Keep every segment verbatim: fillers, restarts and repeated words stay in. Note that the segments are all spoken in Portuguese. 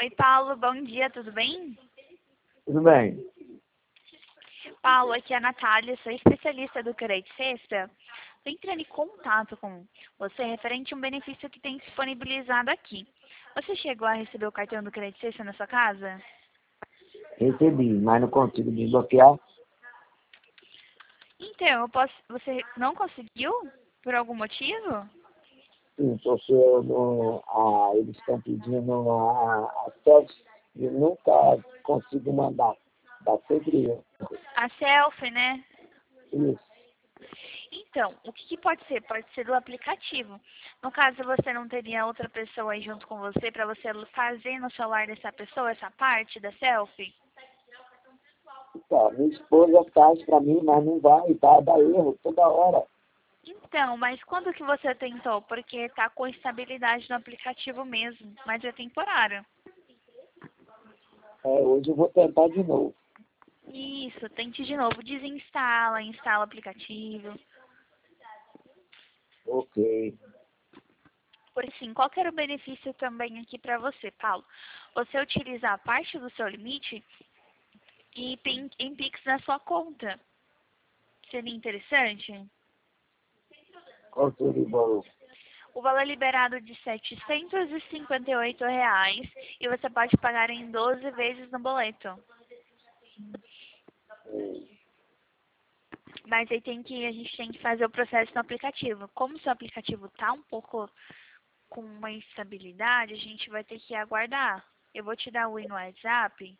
Oi, Paulo, bom dia, tudo bem? Tudo bem? Paulo, aqui é a Natália, sou especialista do Crédito Sexta. Estou entrando em contato com você referente a um benefício que tem disponibilizado aqui. Você chegou a receber o cartão do Crédito Sexta na sua casa? Recebi, mas não consigo desbloquear. Então, eu posso... você não conseguiu? Por algum motivo? Sim, porque eu não, ah, eles estão pedindo a, a selfie e nunca consigo mandar. Dá sempre erro. A selfie, né? Isso. Então, o que, que pode ser? Pode ser do aplicativo. No caso, você não teria outra pessoa aí junto com você para você fazer no celular dessa pessoa essa parte da selfie? Tá, minha esposa faz pra mim, mas não vai, tá? Dá erro toda hora. Então, mas quando que você tentou? Porque tá com instabilidade no aplicativo mesmo, mas é temporário. É, hoje eu vou tentar de novo. Isso, tente de novo. Desinstala, instala o aplicativo. Ok. Por assim, qual que era o benefício também aqui para você, Paulo? Você utilizar parte do seu limite e tem em Pix na sua conta. Seria interessante? Qual seria o valor? O valor liberado de setecentos e cinquenta e oito reais e você pode pagar em doze vezes no boleto. Mas aí tem que, a gente tem que fazer o processo no aplicativo. Como o seu aplicativo tá um pouco com uma instabilidade, a gente vai ter que aguardar. Eu vou te dar o i no WhatsApp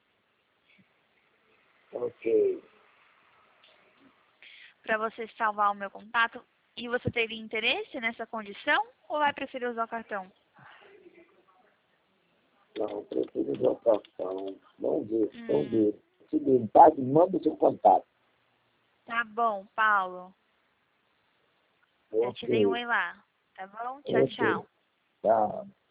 Ok. para você salvar o meu contato. E você teria interesse nessa condição ou vai preferir usar o cartão? Não, prefiro de operação. Vamos ver, vamos Hum, ver. Seguinte, tá? Manda o seu contato. tá bom, Paulo. Já te dei um Ok. oi lá. Tá bom? Tchau, Ok. tchau. Tchau.